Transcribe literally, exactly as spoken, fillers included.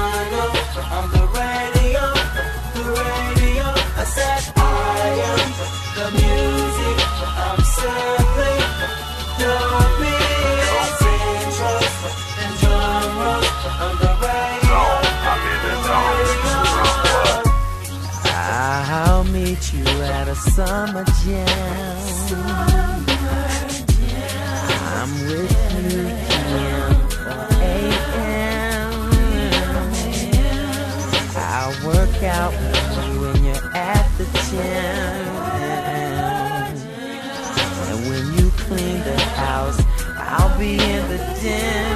know I'm the radio, the radio. I said I am the music. I'm simply the beat. Intros and drum rolls. I'm the radio, the radio. I'll meet you at a summer jam. I'm with you P M or A M. I'll work out with you when you're at the gym. And when you clean the house, I'll be in the den.